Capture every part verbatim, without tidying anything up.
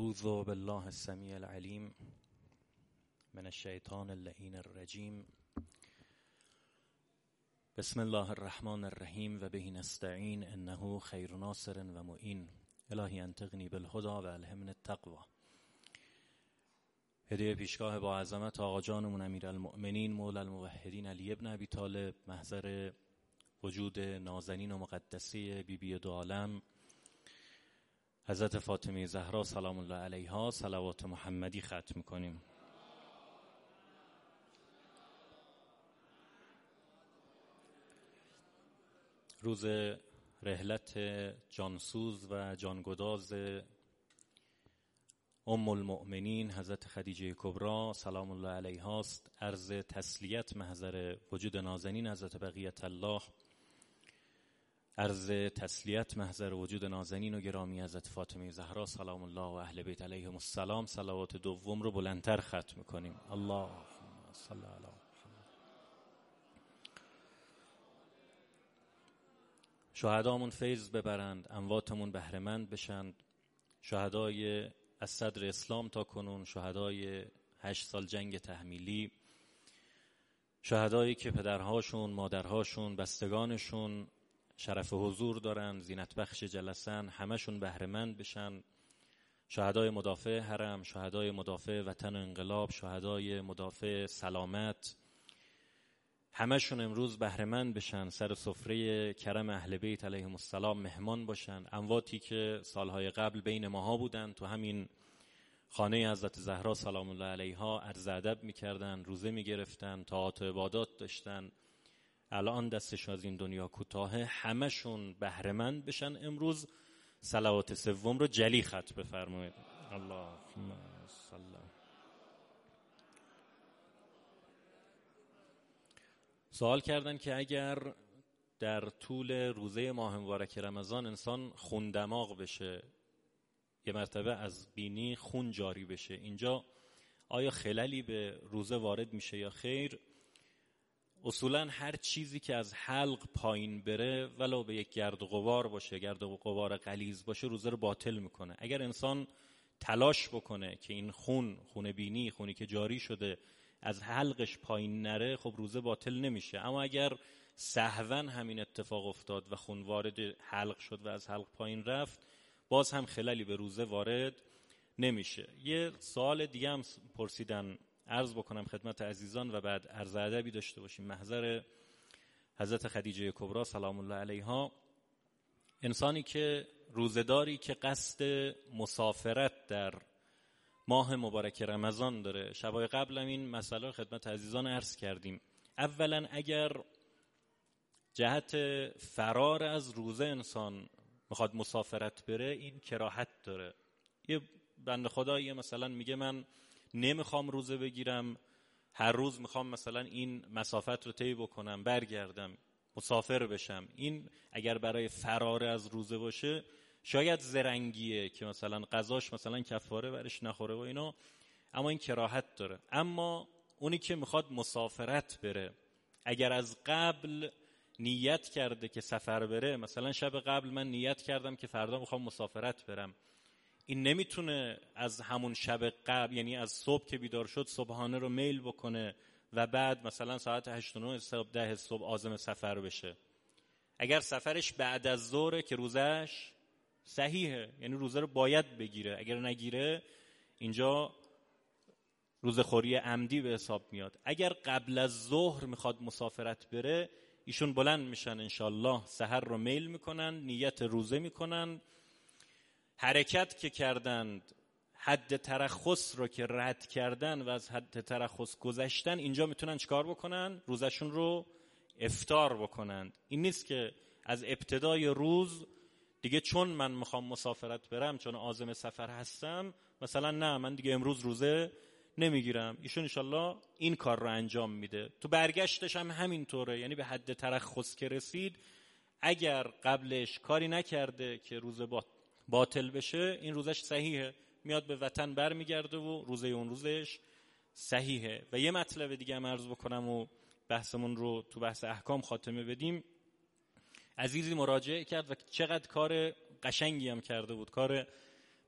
اعوذ بالله السمیع العلیم من الشیطان اللعین الرجیم. بسم الله الرحمن الرحیم و به نستعین انه خیر ناصر و معین. الهی انطقنی بالهدی و الهمنی التقوی. هدیه پیشگاه با عظمت آقا جانمون امیرالمؤمنین مولا الموحدین علی ابن ابی طالب، محضر وجود نازنین و مقدسی بی بی دو عالم حضرت فاطمه زهرا سلام الله علیها، صلوات محمدی ختم می‌کنیم. روز رحلت جانسوز و جانگداز ام المؤمنین حضرت خدیجه کبری سلام الله علیها است. عرض تسلیت محضر وجود نازنین حضرت بقیت الله، عرض تسلیت محضر وجود نازنین و گرامی حضرت فاطمه زهرا سلام الله و اهل بیت علیهم السلام. صلوات دوم رو بلندتر ختم می‌کنیم. اللهم صل علی محمد. شهدامون فیض ببرند، امواتمون بهره‌مند بشند. شهدای از صدر اسلام تا کنون، شهدای هشت سال جنگ تحمیلی، شهدایی که پدرهاشون، مادرهاشون، بستگانشون شرف حضور دارن، زینت بخش جلسن، همشون بهره‌مند بشن. شهدای مدافع حرم، شهدای مدافع وطن و انقلاب، شهدای مدافع سلامت، همشون امروز بهره‌مند بشن، سر سفره کرم اهل بیت علیهم السلام مهمان باشن. امواتی که سالهای قبل بین ماها بودن، تو همین خانه حضرت زهرا سلام الله علیها عرض ادب می‌کردن، روزه می‌گرفتن، طاعات و عبادات داشتن، الان دستش از این دنیا کوتاهه، همشون بهره‌مند بشن. امروز صلوات سوم رو جلی خط بفرمایید. اللهم صل. سوال کردن که اگر در طول روزه ماه مبارک رمضان انسان خون دماغ بشه، یه مرتبه از بینی خون جاری بشه، اینجا آیا خللی به روزه وارد میشه یا خیر؟ اصولا هر چیزی که از حلق پایین بره، ولو به یک گرد و غبار باشه، گرد و غبار غلیظ باشه، روزه رو باطل میکنه. اگر انسان تلاش بکنه که این خون، خون بینی، خونی که جاری شده از حلقش پایین نره، خب روزه باطل نمیشه. اما اگر سهوا همین اتفاق افتاد و خون وارد حلق شد و از حلق پایین رفت، باز هم خللی به روزه وارد نمیشه. یه سوال دیگه هم پرسیدن، عرض بکنم خدمت عزیزان و بعد عرض ادبی داشته باشیم. محضر حضرت خدیجه کبری سلام الله علیها، انسانی که روزداری که قصد مسافرت در ماه مبارک رمضان داره، شبای قبل هم این مسئله رو خدمت عزیزان عرض کردیم. اولا اگر جهت فرار از روزه انسان میخواد مسافرت بره، این کراهت داره. یه بنده خدایی مثلا میگه من نمیخوام روزه بگیرم، هر روز میخوام مثلا این مسافت رو طی بکنم برگردم مسافر بشم. این اگر برای فرار از روزه باشه شاید زرنگیه که مثلا قضاش مثلا کفاره برش نخوره و اینا، اما این کراهت داره. اما اونی که میخواد مسافرت بره، اگر از قبل نیت کرده که سفر بره، مثلا شب قبل من نیت کردم که فردا میخوام مسافرت برم، این نمیتونه از همون شب قبل، یعنی از صبح که بیدار شد صبحانه رو میل بکنه و بعد مثلا ساعت هشت و نه صبح ده صبح عازم سفر بشه. اگر سفرش بعد از ظهره که روزش صحیحه، یعنی روزه رو باید بگیره، اگر نگیره اینجا روزه خوری عمدی به حساب میاد. اگر قبل از ظهر میخواد مسافرت بره، ایشون بلند میشن انشالله، سحر رو میل میکنن، نیت روزه میکنن، حرکت که کردند، حد ترخص رو که رد کردن و از حد ترخص گذشتن، اینجا میتونن چیکار بکنن؟ روزشون رو افطار بکنند. این نیست که از ابتدای روز دیگه چون من میخوام مسافرت برم، چون عازم سفر هستم، مثلا نه من دیگه امروز روزه نمیگیرم. ایشون انشالله این کار رو انجام میده. تو برگشتش هم همینطوره، یعنی به حد ترخص که رسید، اگر قبلش کاری نکرده که روزه با باطل بشه، این روزش صحیحه، میاد به وطن بر میگرده و روزه اون روزش صحیحه. و یه مطلب دیگه هم عرض بکنم و بحثمون رو تو بحث احکام خاتمه بدیم. عزیزی مراجعه کرد و چقدر کار قشنگی هم کرده بود، کار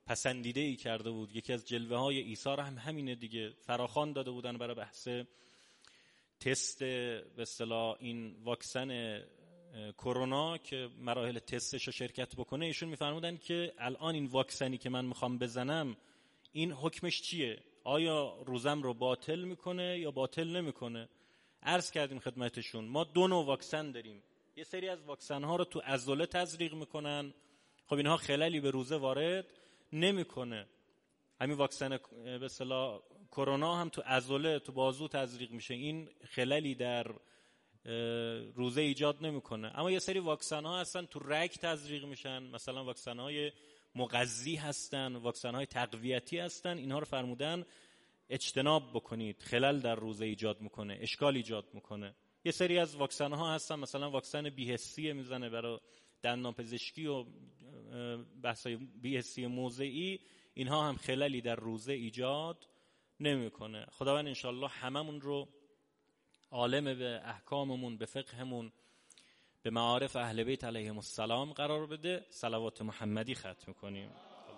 پسندیده ای کرده بود. یکی از جلوه های عیسی هم همینه دیگه، فراخوان داده بودن برای بحث تست به اصطلاح این واکسن کرونا که مراحل تستش رو شرکت بکنه. ایشون میفرمودن که الان این واکسنی که من میخوام بزنم این حکمش چیه؟ آیا روزم رو باطل میکنه یا باطل نمیکنه؟ عرض کردیم خدمتشون ما دو نوع واکسن داریم. یه سری از واکسن ها رو تو عضله تزریق میکنن، خب اینها خللی به روزه وارد نمیکنه. همین واکسن به اصطلاح کرونا هم تو عضله تو بازو تزریق میشه، این خللی در روزه ایجاد نمیکنه. اما یه سری واکسن ها هستن تو رگ تزریق میشن، مثلا واکسن های مغذی هستن، واکسن های تقویتی هستن، اینها رو فرمودن اجتناب بکنید، خلل در روزه ایجاد میکنه، اشکال ایجاد میکنه. یه سری از واکسن ها هستن مثلا واکسن بی‌حسی میزنه برای دندان پزشکی و بحثای بی‌حسی موضعی، اینها هم خللی در روزه ایجاد نمیکنه. خداوند انشالله هممون رو عالم به احکاممون، به فقهمون، به معارف اهل بیت علیهم السلام قرار بده. صلوات محمدی ختم میکنیم.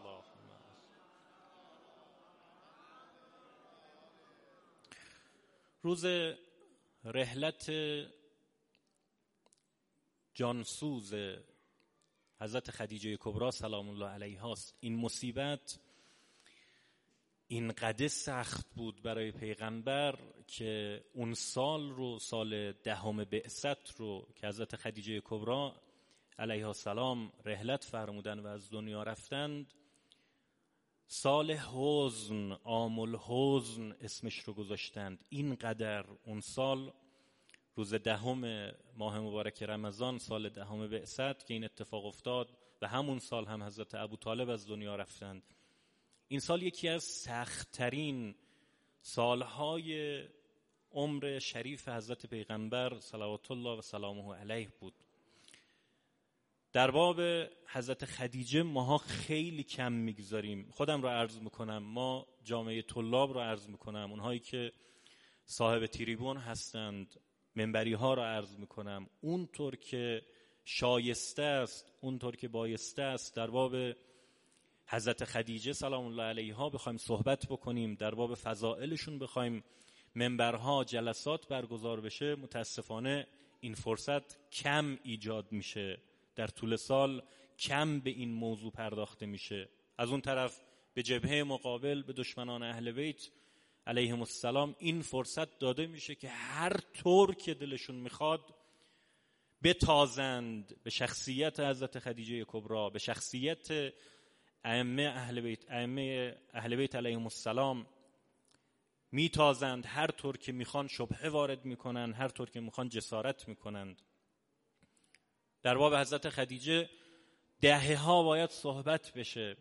روز رحلت جانسوز حضرت خدیجه کبری سلام الله علیها است. این مصیبت اینقدر سخت بود برای پیغمبر که اون سال رو، سال دهم بعثت رو که حضرت خدیجه کبری علیها السلام رحلت فرمودن و از دنیا رفتند، سال حزن، عام الحزن اسمش رو گذاشتند. اینقدر اون سال روز دهم ماه مبارک رمضان، سال دهم بعثت که این اتفاق افتاد و همون سال هم حضرت ابوطالب از دنیا رفتند. این سال یکی از سخت‌ترین سالهای عمر شریف حضرت پیغمبر صلوات الله و سلامه علیه بود. در باب حضرت خدیجه ماها خیلی کم میگذاریم. خودم رو عرض میکنم، ما جامعه طلاب رو عرض میکنم، اونهایی که صاحب تریبون هستند، منبری ها رو عرض میکنم، اونطور که شایسته است، اونطور که بایسته است در باب حضرت خدیجه سلام الله علیها بخوایم صحبت بکنیم، در باب فضائلشون بخوایم منبرها جلسات برگزار بشه، متاسفانه این فرصت کم ایجاد میشه. در طول سال کم به این موضوع پرداخته میشه. از اون طرف به جبهه مقابل به دشمنان اهل بیت علیهم السلام این فرصت داده میشه که هر طور که دلشون میخواد بتازند به شخصیت حضرت خدیجه کبری، به شخصیت ائمه اهل بیت، ائمه اهل بیت علیهم السلام میتازند، هر طور که میخوان شبهه وارد میکنن، هر طور که میخوان جسارت میکنند. در باب حضرت خدیجه دهه ها باید صحبت بشه،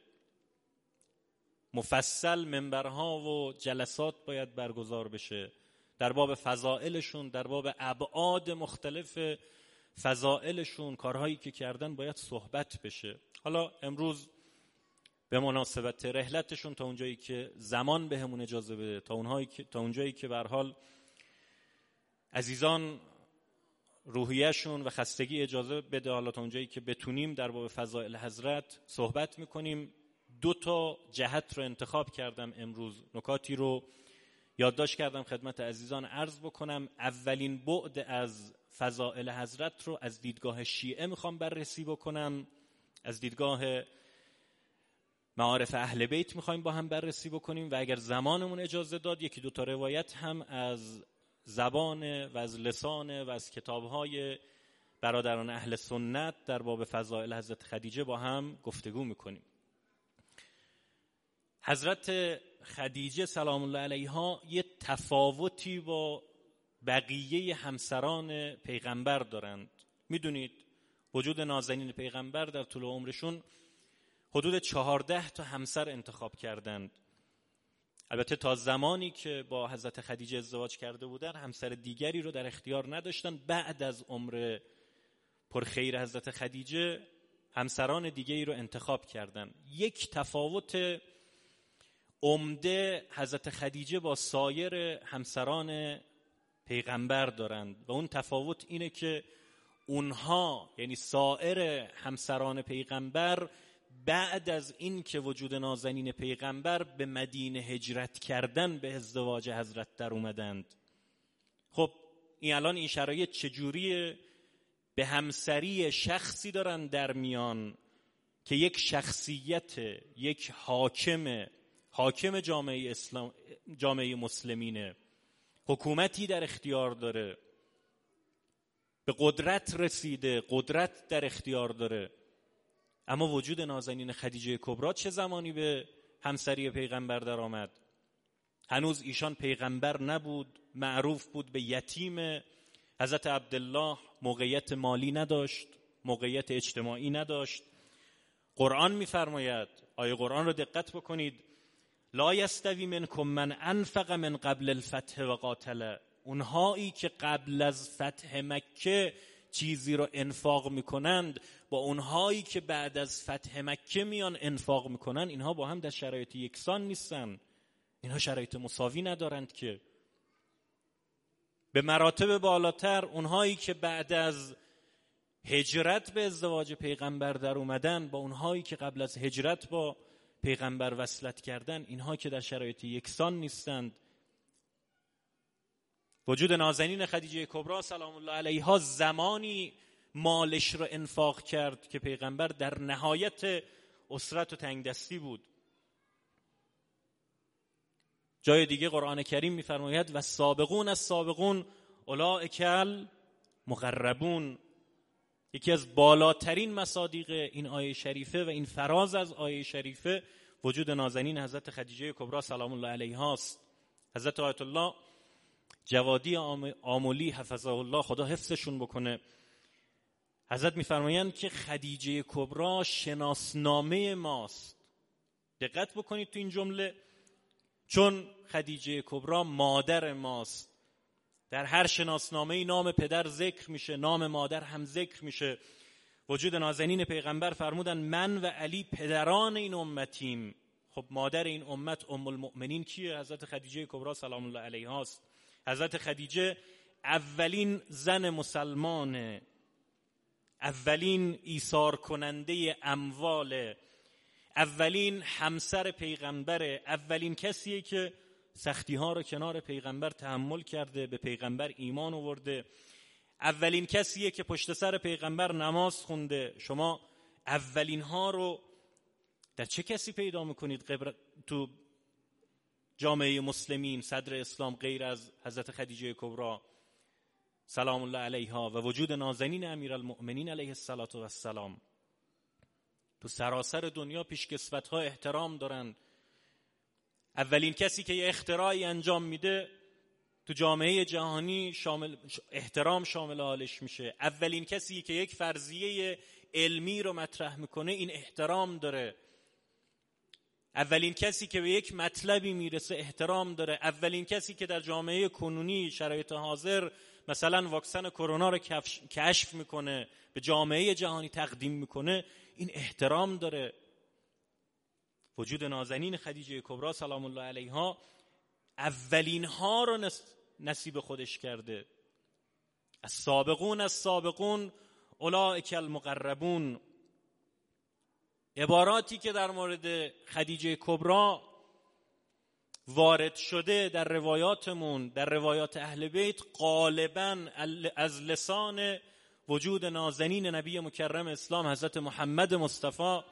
مفصل منبرها و جلسات باید برگزار بشه در باب فضائلشون، در باب ابعاد مختلف فضائلشون، کارهایی که کردن باید صحبت بشه. حالا امروز به مناسبت رحلتشون تا اونجایی که زمان بهمون اجازه بده، تا اونهایی که تا اونجایی که به هر حال عزیزان روحیه‌شون و خستگی اجازه بده، حالا تا اونجایی که بتونیم در باب فضائل حضرت صحبت میکنیم. دو تا جهت رو انتخاب کردم امروز، نکاتی رو یادداشت کردم خدمت عزیزان عرض بکنم. اولین بعد از فضائل حضرت رو از دیدگاه شیعه میخوام بررسی بکنم، از دیدگاه معارف اهل بیت میخوایم با هم بررسی بکنیم و اگر زمانمون اجازه داد یکی دو تا روایت هم از زبان و از لسان و از کتاب‌های برادران اهل سنت در باب فضائل حضرت خدیجه با هم گفتگو میکنیم. حضرت خدیجه سلام الله علیها یه تفاوتی با بقیه همسران پیغمبر دارند. میدونید وجود نازنین پیغمبر در طول عمرشون حدود چهارده تا همسر انتخاب کردند. البته تا زمانی که با حضرت خدیجه ازدواج کرده بودن همسر دیگری رو در اختیار نداشتن. بعد از عمر پرخیر حضرت خدیجه همسران دیگری رو انتخاب کردن. یک تفاوت عمده حضرت خدیجه با سایر همسران پیغمبر دارند و اون تفاوت اینه که اونها، یعنی سایر همسران پیغمبر، بعد از این که وجود نازنین پیغمبر به مدینه هجرت کردن به ازدواج حضرت در اومدند. خب این الان این شرایط چجوریه؟ به همسری شخصی دارن در میان که یک شخصیت، یک حاکم حاکم جامعه اسلام، جامعه مسلمینه، حکومتی در اختیار داره، به قدرت رسیده، قدرت در اختیار داره. اما وجود نازنین خدیجه کبری چه زمانی به همسری پیغمبر در آمد؟ هنوز ایشان پیغمبر نبود، معروف بود به یتیم. حضرت عبدالله موقعیت مالی نداشت، موقعیت اجتماعی نداشت. قرآن می‌فرماید، آیه قرآن رو دقت بکنید، لا یستوی منکم من انفق من قبل الفتح و قاتل. اونهایی که قبل از فتح مکه چیزی رو انفاق میکنند با اونهایی که بعد از فتح مکه میان انفاق میکنن، اینها با هم در شرایط یکسان نیستن. اینها شرایط مساوی ندارند که. به مراتب بالاتر اونهایی که بعد از هجرت به ازدواج پیغمبر در اومدن با اونهایی که قبل از هجرت با پیغمبر وصلت کردن، اینها که در شرایط یکسان نیستند. وجود نازنین خدیجه کبری سلام الله علیها زمانی مالش رو انفاق کرد که پیغمبر در نهایت اسرت و تنگدستی بود. جای دیگه قرآن کریم می‌فرماید و سابقون از سابقون اولئک المقربون. یکی از بالاترین مصادیق این آیه شریفه و این فراز از آیه شریفه وجود نازنین حضرت خدیجه کبری سلام الله علیها است. حضرت آیت الله جوادی آملی حفظه الله، خدا حفظشون بکنه، حضرت میفرمایند که خدیجه کبری شناسنامه ماست. دقت بکنید تو این جمله، چون خدیجه کبری مادر ماست. در هر شناسنامه نام پدر ذکر میشه، نام مادر هم ذکر میشه. وجود نازنین پیغمبر فرمودن من و علی پدران این امتیم. خب مادر این امت ام المؤمنین کیه؟ حضرت خدیجه کبری سلام الله علیها است. حضرت خدیجه اولین زن مسلمانه، اولین ایثار کننده اموال، اولین همسر پیغمبره، اولین کسیه که سختی ها رو کنار پیغمبر تحمل کرده، به پیغمبر ایمان آورده، اولین کسیه که پشت سر پیغمبر نماز خونده. شما اولین ها رو در چه کسی پیدا میکنید قبر... تو جامعه مسلمین صدر اسلام غیر از حضرت خدیجه کبری سلام الله علیها و وجود نازنین امیرالمؤمنین علیه الصلاة و السلام؟ تو سراسر دنیا پیشکسوت‌ها احترام دارن. اولین کسی که یه اختراعی انجام میده تو جامعه جهانی شامل احترام شامل حالش میشه. اولین کسی که یک فرضیه علمی رو مطرح میکنه این احترام داره. اولین کسی که به یک مطلبی میرسه احترام داره. اولین کسی که در جامعه کنونی شرایط حاضر مثلا واکسن کرونا رو کشف میکنه، به جامعه جهانی تقدیم میکنه، این احترام داره. وجود نازنین خدیجه کبری سلام الله علیها اولین ها رو نصیب خودش کرده. از سابقون از سابقون اولئک المقربون. عباراتی که در مورد خدیجه کبری وارد شده در روایاتمون، در روایات اهل بیت، غالباً از لسان وجود نازنین نبی مکرم اسلام حضرت محمد مصطفی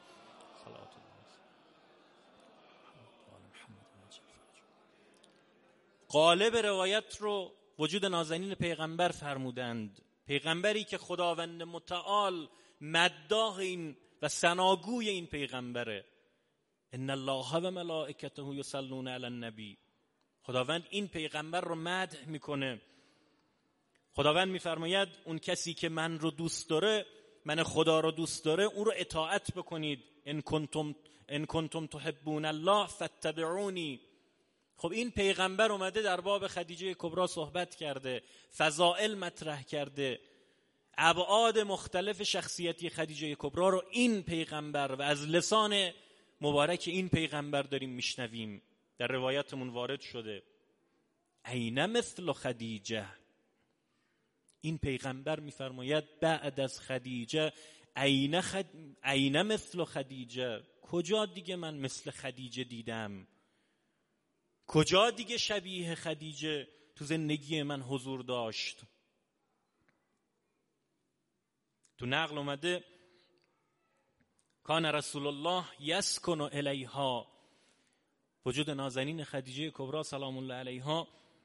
غالب روایت رو وجود نازنین پیغمبر فرمودند. پیغمبری که خداوند متعال مداح این و ثناگوی این پیغمبره. ان الله و ملائکته یصلون علی النبی. خداوند این پیغمبر رو مدح میکنه. خداوند میفرماید اون کسی که من رو دوست داره، من خدا رو دوست داره، اون رو اطاعت بکنید. ان کنتم ان کنتم تحبون الله فاتبعونی. خب این پیغمبر اومده در باب خدیجه کبری صحبت کرده، فضائل مطرح کرده، ابعاد مختلف شخصیتی خدیجه کبری رو این پیغمبر و از لسان مبارک این پیغمبر داریم میشنویم. در روایتمون وارد شده عین مثل خدیجه. این پیغمبر میفرماید بعد از خدیجه عین خد... عین مثل خدیجه، کجا دیگه من مثل خدیجه دیدم؟ کجا دیگه شبیه خدیجه تو زندگی من حضور داشت؟ تو نقل اومده کان رسول الله یسکن الیها، وجود نازنین خدیجه کبری سلام الله علیها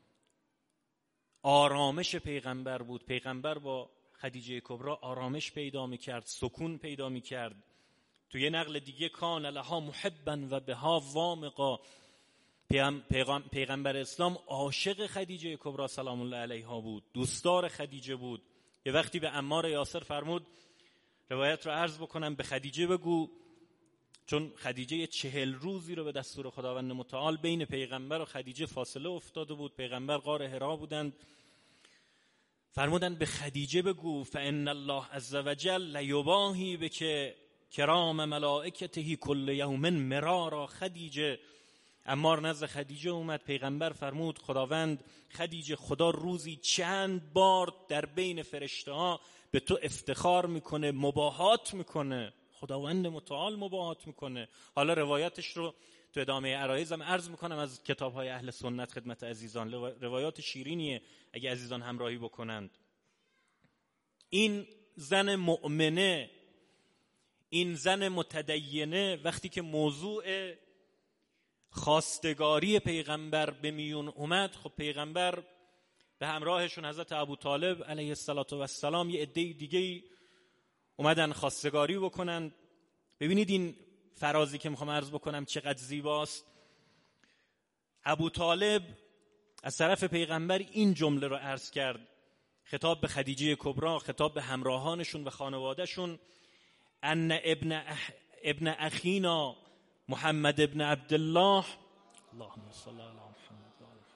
آرامش پیغمبر بود. پیغمبر با خدیجه کبری آرامش پیدا میکرد، سکون پیدا میکرد. تو یه نقل دیگه کان لها محبا و بها وامقا، پیغمبر اسلام عاشق خدیجه کبری سلام الله علیها بود، دوستدار خدیجه بود. یه وقتی به عمار یاسر فرمود، روایت رو عرض بکنم، به خدیجه بگو، چون خدیجه یه چهل روزی رو به دستور خداوند متعال بین پیغمبر و خدیجه فاصله افتاده بود، پیغمبر غار حرا بودند، فرمودند به خدیجه بگو فان الله عز وجل لیباهی بک کرام ملائکته کل یوم مرارا. خدیجه، عمار نزد خدیجه اومد، پیغمبر فرمود خداوند خدیجه خدا روزی چند بار در بین فرشته ها به تو افتخار میکنه، مباهات میکنه، خداوند متعال مباهات میکنه. حالا روایتش رو تو ادامه عرایزم عرض میکنم از کتاب‌های اهل سنت خدمت عزیزان، روایات شیرینیه اگه عزیزان همراهی بکنند. این زن مؤمنه، این زن متدینه، وقتی که موضوع خواستگاری پیغمبر به میون اومد، خب پیغمبر به همراهشون حضرت ابو طالب علیه السلام یه عده دیگه اومدن خواستگاری بکنن. ببینید این فرازی که میخوام عرض بکنم چقدر زیباست. ابو طالب از طرف پیغمبر این جمله رو عرض کرد، خطاب به خدیجه کبری، خطاب به همراهانشون و خانوادهشون، ان ابن اح... ابن اخینا محمد ابن عبدالله اللهم صل علی محمد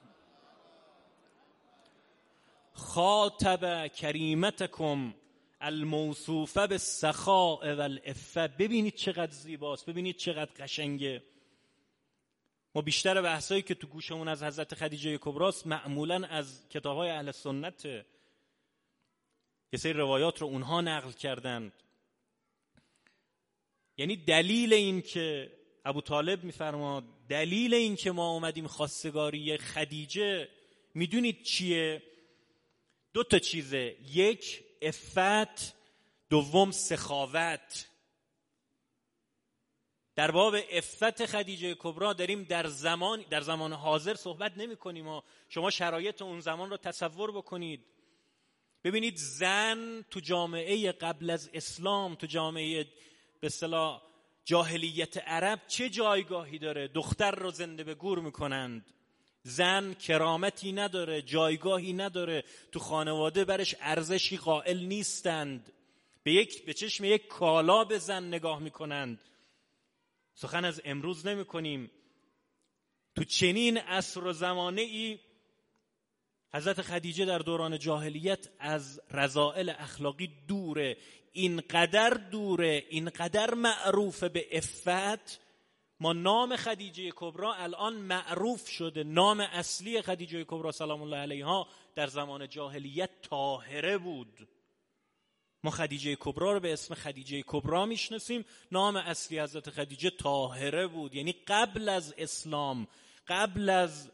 خاطب کریمتکم الموصوفه بالسخاء والعفه. ببینید چقدر زیباست، ببینید چقدر قشنگه. ما بیشتر بحثایی که تو گوشمون از حضرت خدیجه کبری است معمولاً از کتاب‌های اهل سنت، یه سری روایات رو اونها نقل کردند. یعنی دلیل این که ابو طالب میفرماد دلیل این که ما اومدیم خواستگاری خدیجه میدونید چیه؟ دو تا چیزه، یک عفت، دوم سخاوت. در باب عفت خدیجه کبری داریم در زمان در زمان حاضر صحبت نمی کنیم و شما شرایط اون زمان رو تصور بکنید. ببینید زن تو جامعه قبل از اسلام، تو جامعه به اصطلاح جاهلیت عرب چه جایگاهی داره؟ دختر رو زنده به گور میکنند. زن کرامتی نداره، جایگاهی نداره، تو خانواده برش ارزشی قائل نیستند، به یک به چشم یک کالا به زن نگاه میکنند. سخن از امروز نمی کنیم. تو چنین عصر و زمانه ای حضرت خدیجه در دوران جاهلیت از رذائل اخلاقی دوره، اینقدر دوره، اینقدر معروف به عفت. ما نام خدیجه کبری الان معروف شده، نام اصلی خدیجه کبری سلام الله علیها در زمان جاهلیت طاهره بود. ما خدیجه کبری رو به اسم خدیجه کبری میشناسیم، نام اصلی حضرت خدیجه طاهره بود. یعنی قبل از اسلام، قبل از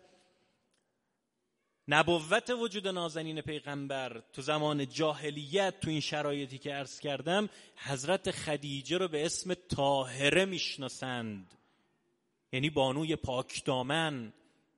نبوت وجود نازنین پیغمبر، تو زمان جاهلیت، تو این شرایطی که عرض کردم، حضرت خدیجه رو به اسم طاهره میشناسند. یعنی بانوی پاکدامن،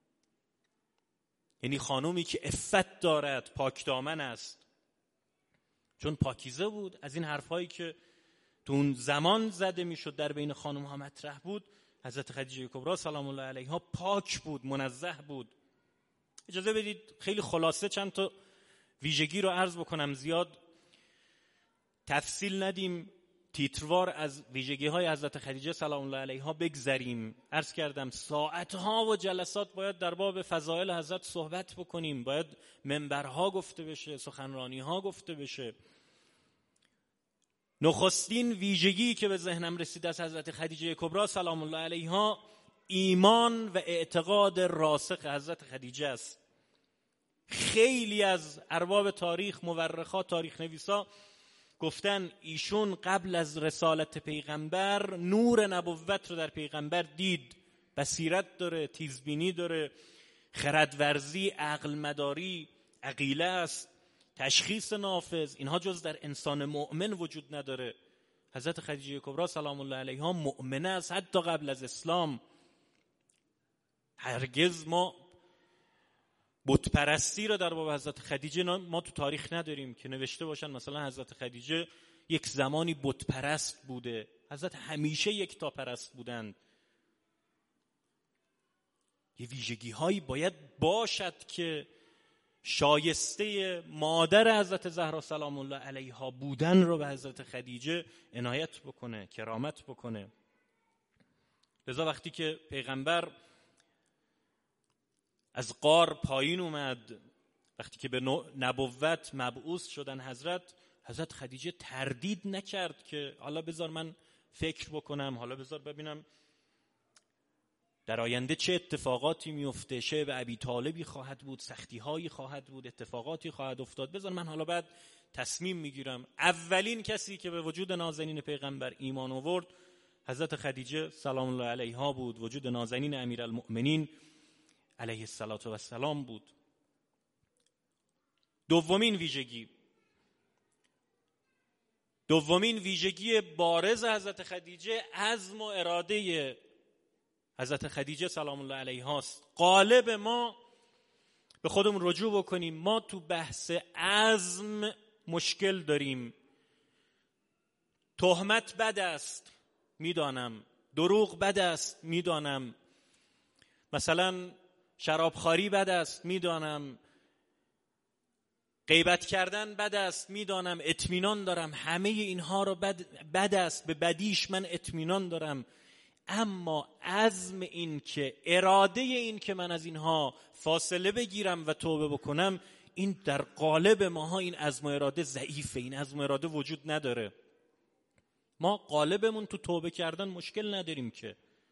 یعنی خانومی که عفت دارد، پاکدامن است، چون پاکیزه بود. از این حرفایی که تو اون زمان زده میشد در بین خانم ها مطرح بود، حضرت خدیجه کبری سلام الله علیها پاک بود، منزه بود. اجازه بدید خیلی خلاصه چند تا ویژگی رو عرض بکنم، زیاد تفصیل ندیم، تیتروار از ویژگی های حضرت خدیجه سلام الله علیها بگذریم. عرض کردم ساعتها و جلسات باید در باب فضائل حضرت صحبت بکنیم، باید منبرها گفته بشه، سخنرانی ها گفته بشه. نخستین ویژگی که به ذهنم رسید از حضرت خدیجه کبری سلام الله علیها ایمان و اعتقاد راسخ حضرت خدیجه است. خیلی از ارباب تاریخ، مورخا، تاریخ نویسا گفتن ایشون قبل از رسالت پیغمبر نور نبوت رو در پیغمبر دید، بصیرت داره، تیزبینی داره، خردورزی، عقل مداری، عقیله است، تشخیص نافذ، اینها جز در انسان مؤمن وجود نداره. حضرت خدیجه کبری سلام الله علیها مؤمنه است حتی قبل از اسلام. هرگز ما بت پرستی رو در باب حضرت خدیجه ما تو تاریخ نداریم که نوشته باشن مثلا حضرت خدیجه یک زمانی بت پرست بوده. حضرت همیشه یک تا پرست بودند. یه ویژگی هایی باید باشد که شایسته مادر حضرت زهرا سلام الله علیها بودن رو به حضرت خدیجه عنایت بکنه، کرامت بکنه. لذا وقتی که پیغمبر از غار پایین اومد، وقتی که به نبوت مبعوث شدن حضرت حضرت خدیجه تردید نکرد که حالا بذار من فکر بکنم، حالا بذار ببینم در آینده چه اتفاقاتی میفته، شعب ابی طالبی خواهد بود، سختی هایی خواهد بود، اتفاقاتی خواهد افتاد، بذار من حالا بعد تصمیم میگیرم. اولین کسی که به وجود نازنین پیغمبر ایمان آورد حضرت خدیجه سلام الله علیها بود. وجود نازنین امیرالمؤمنین علیه الصلاة و السلام بود. دومین ویژگی دومین ویژگی بارز حضرت خدیجه عزم و اراده حضرت خدیجه سلام الله علیها است. غالب ما به خودمون رجوع بکنیم، ما تو بحث عزم مشکل داریم. تهمت بد است میدانم، دروغ بد است میدانم، مثلا شرابخواری بد است میدانم، غیبت کردن بد است میدانم، اطمینان دارم همه اینها رو بد, بد است، به بدیش من اطمینان دارم. اما عزم این که اراده این که من از اینها فاصله بگیرم و توبه بکنم، این در قالب ماها این عزم و اراده ضعیفه، این عزم و اراده وجود نداره. ما قالبمون تو توبه کردن مشکل نداریم که.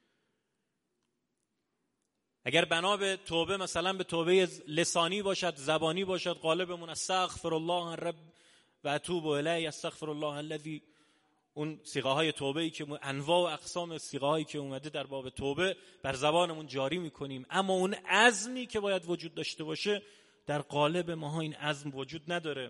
اگر بنا به توبه مثلا به توبه لسانی باشد، زبانی باشد، قالبمون استغفر الله رب و اتوب الیه، استغفر الله الذی، اون صیغه های توبه ای که انواع و اقسام صیغه هایی که اومده در باب توبه بر زبانمون جاری میکنیم، اما اون عزمی که باید وجود داشته باشه در قالب ماها این عزم وجود نداره.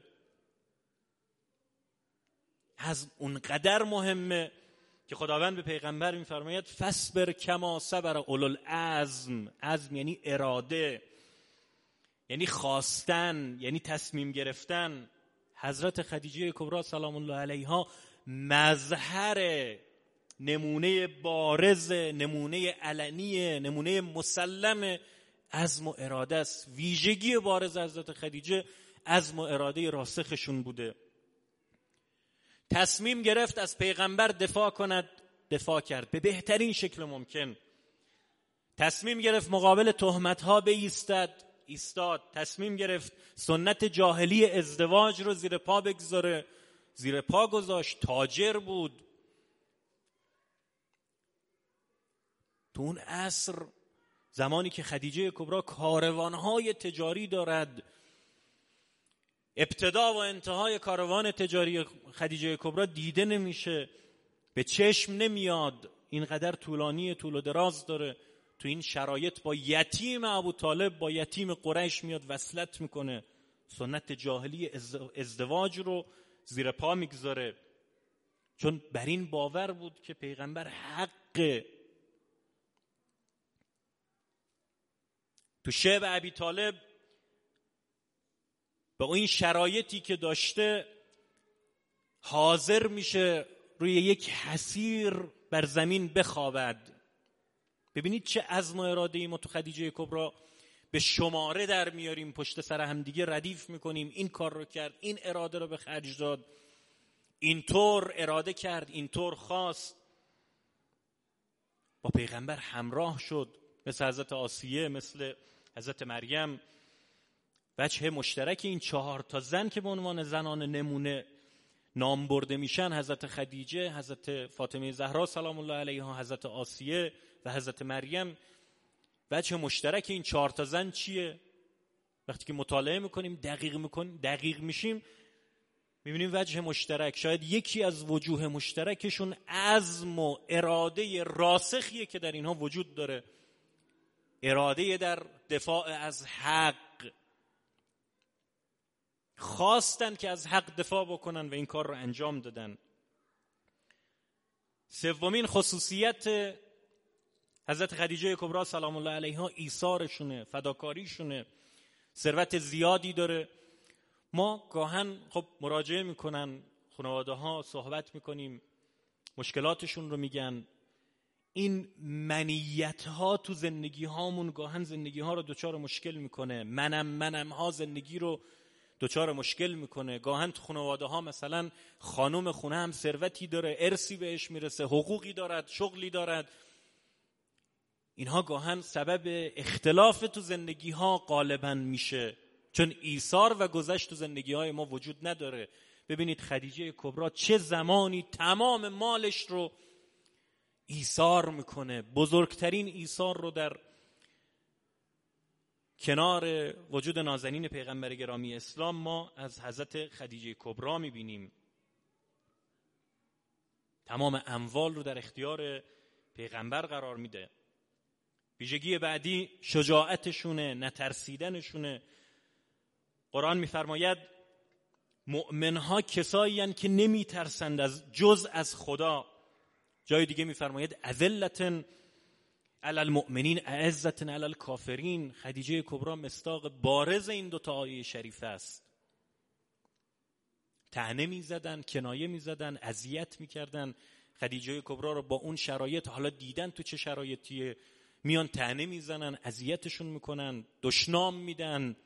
عزم اونقدر مهمه که خداوند به پیغمبر میفرماید فصبر کما صبر اولوالعزم. عزم یعنی اراده، یعنی خواستن، یعنی تصمیم گرفتن. حضرت خدیجه کبری سلام الله علیها مظهر، نمونه بارز، نمونه علنی، نمونه مسلم عزم و اراده است. ویژگی بارز حضرت خدیجه عزم و اراده راسخشون بوده. تصمیم گرفت از پیغمبر دفاع کند، دفاع کرد به بهترین شکل ممکن. تصمیم گرفت مقابل تهمت‌ها بایستد، ایستاد. تصمیم گرفت سنت جاهلی ازدواج رو زیر پا بگذاره، زیر پا گذاشت. تاجر بود. تو اون عصر، زمانی که خدیجه کبری کاروان‌های تجاری دارد، ابتدا و انتهای کاروان تجاری خدیجه کبری دیده نمیشه، به چشم نمیاد، اینقدر طولانی، طول و دراز داره. تو این شرایط با یتیم ابو طالب، با یتیم قریش میاد وصلت میکنه، سنت جاهلی ازدواج رو زیر پا میگذاره، چون بر این باور بود که پیغمبر حقه. تو شعب ابی طالب با این شرایطی که داشته حاضر میشه روی یک حصیر بر زمین بخوابد. ببینید چه عزم و اراده ای ما تو خدیجه کبری به شماره در میاریم، پشت سر هم دیگه ردیف میکنیم. این کار رو کرد، این اراده رو به خرج داد، اینطور اراده کرد، اینطور خواست، با پیغمبر همراه شد. مثل حضرت آسیه، مثل حضرت مریم. وجه مشترک این چهار تا زن که به عنوان زنان نمونه نام برده میشن، حضرت خدیجه، حضرت فاطمه زهرا سلام الله علیها، حضرت آسیه و حضرت مریم، وجه مشترک این چهار تا زن چیه؟ وقتی که مطالعه میکنیم، دقیق میکنیم، دقیق میشیم، میبینیم وجه مشترک، شاید یکی از وجوه مشترکشون عزم و اراده راسخیه که در اینها وجود داره، اراده در دفاع از حق. خواستن که از حق دفاع بکنن و این کار رو انجام دادن. سومین خصوصیت حضرت خدیجه کبری سلام الله علیها ایثارشونه، فداکاریشونه. ثروت زیادی داره. ما گاهن خب مراجعه میکنن خانواده ها، صحبت میکنیم، مشکلاتشون رو میگن. این منیت ها تو زندگی هامون گاهن زندگی ها رو دوچار مشکل میکنه. منم منم ها زندگی رو دوچار مشکل میکنه. گاهن تو خانواده ها مثلا خانم خونه هم ثروتی داره، ارثی بهش میرسه، حقوقی دارد، شغلی دارد. اینها گاهن سبب اختلاف تو زندگی ها غالبا میشه، چون ایثار و گذشت تو زندگی های ما وجود نداره. ببینید خدیجه کبری چه زمانی تمام مالش رو ایثار میکنه. بزرگترین ایثار رو در کنار وجود نازنین پیغمبر گرامی اسلام ما از حضرت خدیجه کبری میبینیم. تمام اموال رو در اختیار پیغمبر قرار میده. ویژگی بعدی شجاعتشونه، نترسیدنشونه. قرآن میفرماید مؤمنها کسایی هستند که نمیترسند از جز از خدا. جای دیگه میفرماید اذلة علی المؤمنین اعزة علی الکافرین. خدیجه کبری مصداق بارز این دو تا آیه شریفه است. طعنه میزدن، کنایه میزدن، اذیت میکردن خدیجه کبری رو با اون شرایط. حالا دیدن تو چه شرایطیه، میان طعنه میزنن، اذیتشون میکنن، دشنام میدن.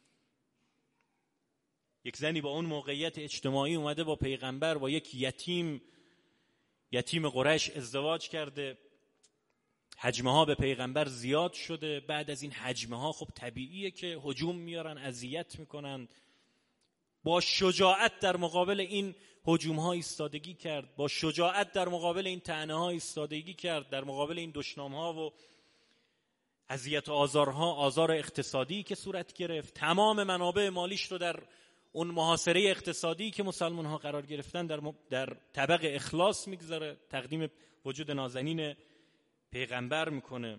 یک زنی با اون موقعیت اجتماعی اومده با پیغمبر، با یک یتیم یتیم قریش ازدواج کرده. حجمه ها به پیغمبر زیاد شده. بعد از این حجمه ها خب طبیعیه که هجوم میارن، اذیت میکنن. با شجاعت در مقابل این هجوم ها ایستادگی کرد. با شجاعت در مقابل این طعنه ها ایستادگی کرد. در مقابل این دشنام ها و اذیت و آزارها، آزار اقتصادی که صورت گرفت، تمام منابع مالیش رو در اون محاصره اقتصادی که مسلمان ها قرار گرفتن در, در طبق اخلاص میگذاره، تقدیم وجود نازنین پیغمبر میکنه.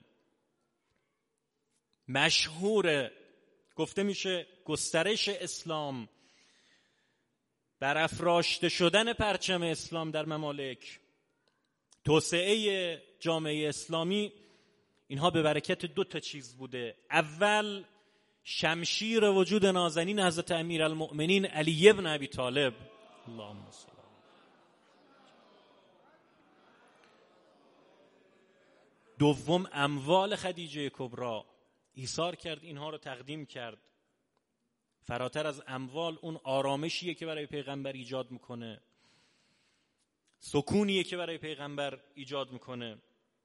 مشهور گفته میشه گسترش اسلام، برافراشته شدن پرچم اسلام در ممالک، توسعه جامعه اسلامی، اینها به برکت دو تا چیز بوده. اول شمشیر وجود نازنین حضرت امیرالمؤمنین علی ابن ابی طالب، اللهم صل. دوم اموال خدیجه کبری، ایثار کرد، اینها رو تقدیم کرد. فراتر از اموال اون آرامشیه که برای پیغمبر ایجاد میکنه، سکونیه که برای پیغمبر ایجاد میکنه.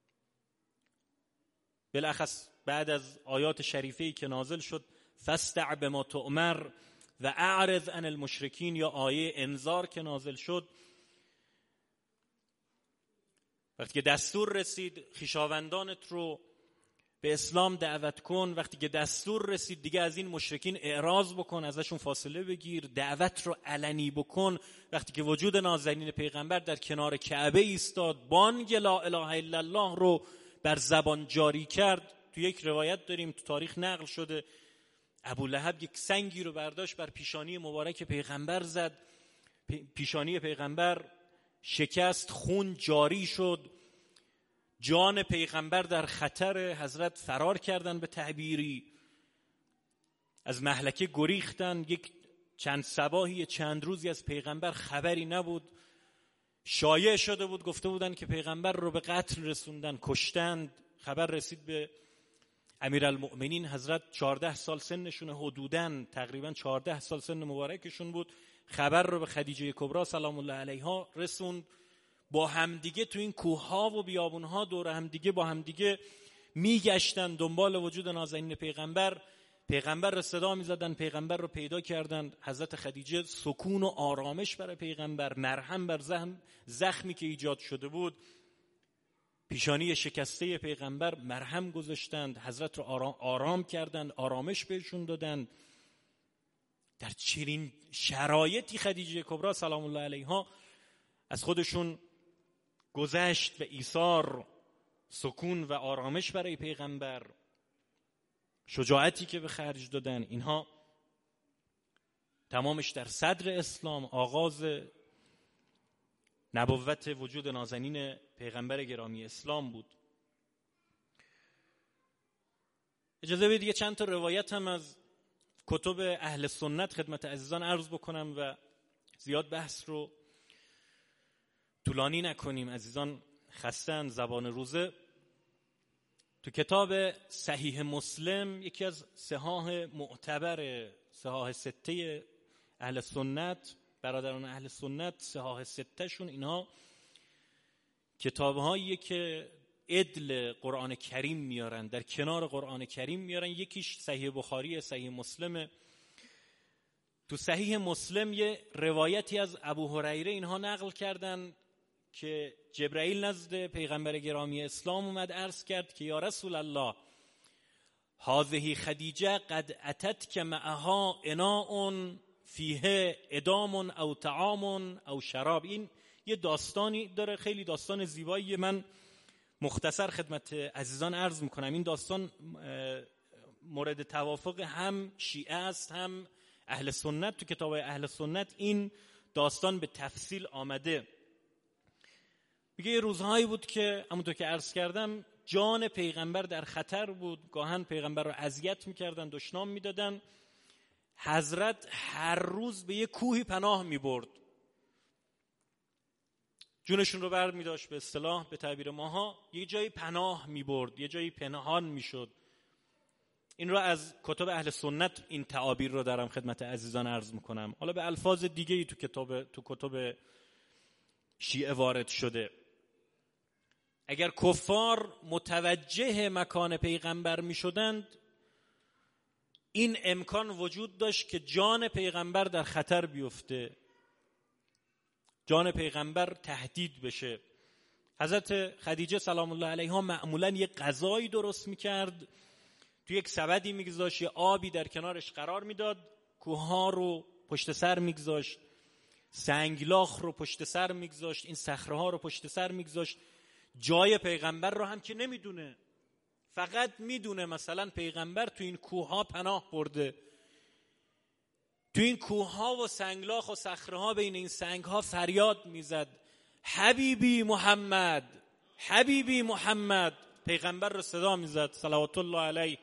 بالاخص بعد از آیات شریفه‌ای که نازل شد فاستع بما تؤمر و اعرض عن المشرکین، یا آیه انذار که نازل شد، وقتی که دستور رسید خویشاوندانت رو به اسلام دعوت کن، وقتی که دستور رسید دیگه از این مشرکین اعراض بکن، ازشون فاصله بگیر، دعوت رو علنی بکن. وقتی که وجود نازنین پیغمبر در کنار کعبه ایستاد، بانگ لا اله الا الله رو بر زبان جاری کرد، تو یک روایت داریم تو تاریخ نقل شده ابولهب یک سنگی رو برداشت بر پیشانی مبارک پیغمبر زد، پیشانی پیغمبر شکست، خون جاری شد، جان پیغمبر در خطر. حضرت فرار کردن، به تعبیری از مهلکه گریختن. یک چند صباحی چند روزی از پیغمبر خبری نبود. شایع شده بود، گفته بودن که پیغمبر رو به قتل رسوندن، کشتند. خبر رسید به امیرالمؤمنین، حضرت چهارده سال سنشونه، حدوداً تقریباً چهارده سال سن مبارکشون بود. خبر رو به خدیجه کبری سلام الله علیها رسوند. با همدیگه تو این کوه‌ها و بیابون‌ها دور همدیگه با همدیگه میگشتن دنبال وجود نازنین پیغمبر. پیغمبر رو صدا می‌زدن، پیغمبر رو پیدا کردند. حضرت خدیجه سکون و آرامش برای پیغمبر، مرهم بر زخم زخمی که ایجاد شده بود، پیشانی شکسته پیغمبر مرهم گذاشتند. حضرت رو آرام, آرام کردند، آرامش بهشون دادند. در چنین شرایطی خدیجه کبری سلام الله علیها از خودشون گذشت و ایثار سکون و آرامش برای پیغمبر، شجاعتی که به خرج دادن، اینها تمامش در صدر اسلام، آغاز نبوت وجود نازنین پیغمبر گرامی اسلام بود. اجازه بدید دیگه چند تا روایت هم از کتب اهل سنت خدمت عزیزان عرض بکنم و زیاد بحث رو طولانی نکنیم، عزیزان خستن، زبان روزه. تو کتاب صحیح مسلم، یکی از صحاح معتبر صحاح سته اهل سنت، برادران اهل سنت صحاح سته شون اینها کتابهایی که عدل قرآن کریم میارن، در کنار قرآن کریم میارن. یکیش صحیح بخاری، صحیح مسلم. تو صحیح مسلم یه روایتی از ابو هریره اینها نقل کردن که جبرائیل نزد پیغمبر گرامی اسلام اومد، عرض کرد که یا رسول الله هذه خدیجه قد اتت که معها اناء فیه ادام او طعام او شراب. این یه داستانی داره، خیلی داستان زیبایی، من مختصر خدمت عزیزان عرض میکنم. این داستان مورد توافق هم شیعه است هم اهل سنت. تو کتاب اهل سنت این داستان به تفصیل آمده. میگه یه روزهایی بود که همونطور که عرض کردم جان پیغمبر در خطر بود، گاهن پیغمبر رو اذیت میکردن، دشنام میدادن. حضرت هر روز به یه کوهی پناه میبرد، جونشون رو بر میداشت، به اصطلاح به تعبیر ماها یه جایی پناه میبرد، یه جایی پنهان میشد. این رو از کتب اهل سنت این تعابیر رو دارم خدمت عزیزان عرض میکنم. حالا به الفاظ دیگه‌ای تو کتاب تو کتب شیعه وارد شده. اگر کفار متوجه مکان پیغمبر میشدند، این امکان وجود داشت که جان پیغمبر در خطر بیفته، جان پیغمبر تهدید بشه. حضرت خدیجه سلام الله علیها معمولاً یه غذایی درست میکرد، تو یک سبدی میگذاشت، یه آبی در کنارش قرار میداد، کوهها رو پشت سر میگذاشت، سنگلاخ رو پشت سر میگذاشت، این صخره‌ها رو پشت سر میگذاشت. جای پیغمبر رو هم که نمیدونه، فقط میدونه مثلا پیغمبر تو این کوهها پناه برده، تو این کوهها و سنگلاخ و صخره‌ها بین این سنگ‌ها فریاد میزد حبیبی محمد، حبیبی محمد. پیغمبر رو صدا میزد صلوات الله علیه.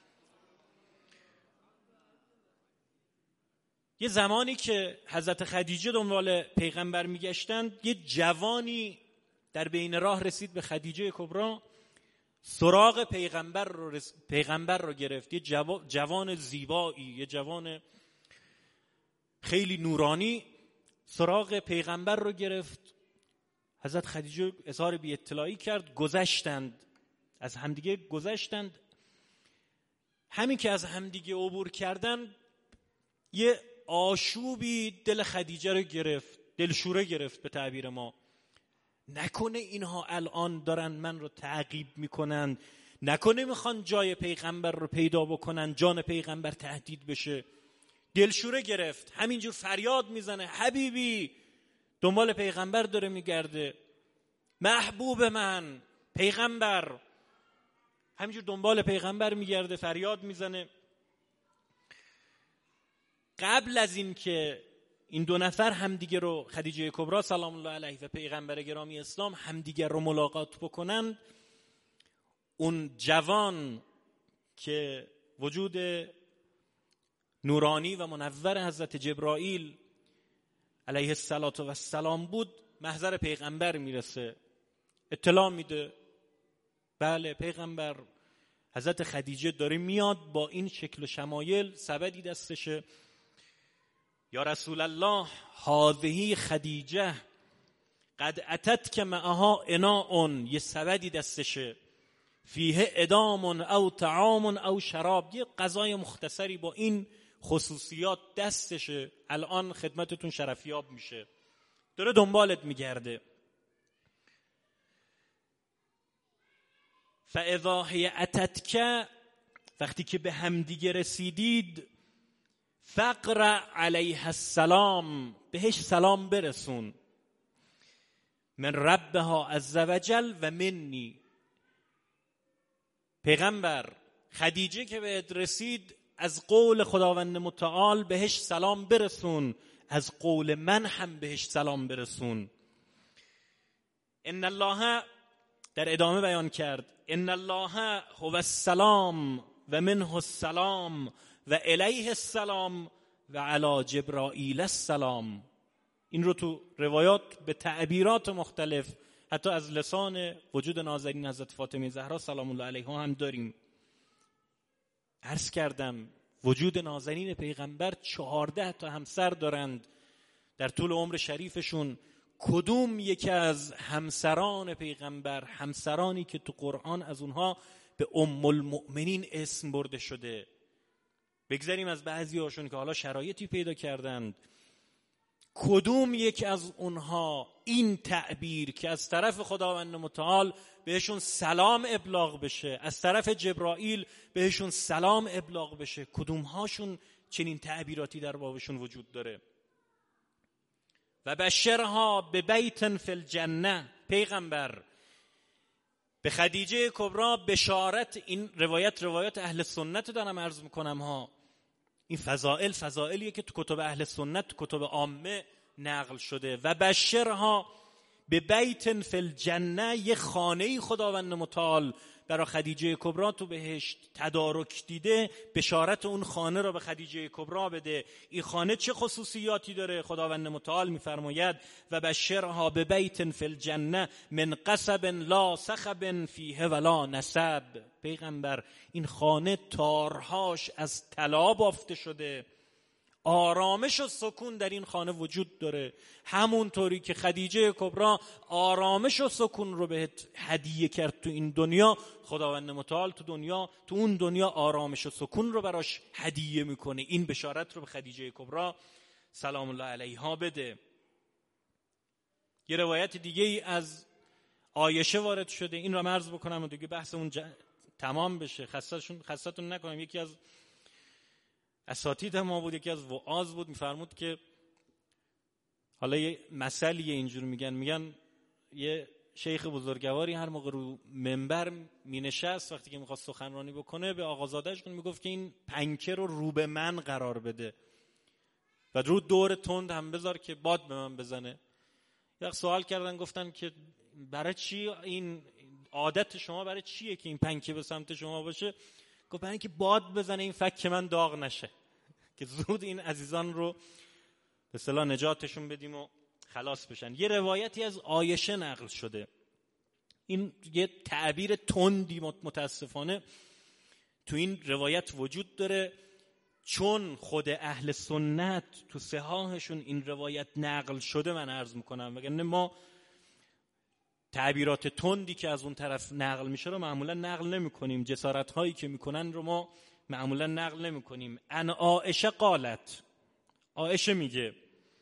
یه زمانی که حضرت خدیجه دنبال پیغمبر میگشتند، یه جوانی در بین راه رسید به خدیجه کبری، سراغ پیغمبر رو رس... پیغمبر رو گرفت. یه جو... جوان زیبایی، یه جوان خیلی نورانی سراغ پیغمبر رو گرفت. حضرت خدیجه اظهار بی اطلاعی کرد، گذشتند از همدیگه گذشتند. همین که از همدیگه عبور کردن، یه آشوبی دل خدیجه رو گرفت، دلشوره گرفت به تعبیر ما. نکنه اینها الان دارن من رو تعقیب میکنن، نکنه میخوان جای پیغمبر رو پیدا بکنن، جان پیغمبر تهدید بشه. دلشوره گرفت، همینجور فریاد میزنه حبیبی، دنبال پیغمبر داره میگرده، محبوب من، پیغمبر. همینجور دنبال پیغمبر میگرده، فریاد میزنه. قبل از این که این دو نفر همدیگه رو، خدیجه کبری سلام الله علیها و پیغمبر گرامی اسلام، همدیگه رو ملاقات بکنن، اون جوان که وجود نورانی و منور حضرت جبرائیل علیه السلام بود، محضر پیغمبر میرسه، اطلاع میده بله پیغمبر، حضرت خدیجه داره میاد با این شکل و شمایل، سبدی دستشه. یا رسول الله هذه خدیجه قد اتت که معها اناء، یه سبدی دستشه، فیه ادام او طعام او شراب، یه غذای مختصری با این خصوصیات دستشه، الان خدمتتون شرفیاب میشه، داره دنبالت میگرده. فاذا هی اتتک، وقتی که به همدیگه رسیدید، فقرأ علیها السلام، بهش سلام برسون، من ربها عز وجل و منی. پیغمبر خدیجه که بهت رسید از قول خداوند متعال بهش سلام برسون، از قول من هم بهش سلام برسون. ان الله، در ادامه بیان کرد، ان الله هو السلام و منه السلام و الیه السلام و علی جبرائیل السلام. این رو تو روایات به تعبیرات مختلف حتی از لسان وجود نازنین حضرت فاطمه زهرا سلام الله علیها هم داریم. عرض کردم وجود نازنین پیغمبر چهارده تا همسر دارند در طول عمر شریفشون. کدوم یکی از همسران پیغمبر، همسرانی که تو قرآن از اونها به ام المؤمنین اسم برده شده، بگذاریم از بعضی هاشون که حالا شرایطی پیدا کردند، کدوم یک از اونها این تعبیر که از طرف خداوند متعال بهشون سلام ابلاغ بشه، از طرف جبرائیل بهشون سلام ابلاغ بشه، کدوم هاشون چنین تعبیراتی در بابشون وجود داره؟ و بشرها به بیت فی الجنه، پیغمبر به خدیجه کبرا بشارت، این روایت روایت اهل سنت دارم عرض میکنم ها، این فضائل فضائلیه که تو کتب اهل سنت، کتب عامه نقل شده. و بشرها به بیت فی الجنه، یه خانه‌ای خداوند متعال برای خدیجه کبرا تو بهشت تدارک دیده، بشارت اون خانه را به خدیجه کبرا بده. این خانه چه خصوصیاتی داره؟ خداوند متعال میفرماید و بشرها به بیت فی الجنه من قصب لا صخب فیه ولا نسب. پیغمبر این خانه تارهاش از طلا بافته شده، آرامش و سکون در این خانه وجود داره، همونطوری که خدیجه کبرا آرامش و سکون رو بهت هدیه کرد تو این دنیا، خداوند متعال تو دنیا، تو اون دنیا آرامش و سکون رو براش هدیه میکنه. این بشارت رو به خدیجه کبرا سلام الله علیها بده. یه روایت دیگه ای از عایشه وارد شده، این رو عرض بکنم و دیگه بحثمون ج... تمام بشه، خستتون خستتون نکنم. یکی از اساتید ما بود، یکی از وعاظ بود، میفرمود که حالا یه مسئله اینجور میگن میگن یه شیخ بزرگواری هر موقع رو منبر مینشست، وقتی که میخواست سخنرانی بکنه، به آقازادهش میگفت که این پنکه رو رو به من قرار بده و رو دور تند هم بذار که باد به من بزنه. یک سوال کردن، گفتن که برای چی این عادت شما، برای چیه که این پنکه به سمت شما باشه؟ گفت برای اینکه باد بزنه این فک من داغ نشه، که زود این عزیزان رو به اصطلاح نجاتشون بدیم و خلاص بشن. یه روایتی از عایشه نقل شده، این یه تعبیر تندی متاسفانه تو این روایت وجود داره، چون خود اهل سنت تو صحاحشون این روایت نقل شده من عرض میکنم، وگرنه ما تعبیرات تندی که از اون طرف نقل میشه رو معمولا نقل نمی کنیم، جسارت هایی که میکنن رو ما معمولا نقل نمی کنیم. ان عایشه قالت، عایشه میگه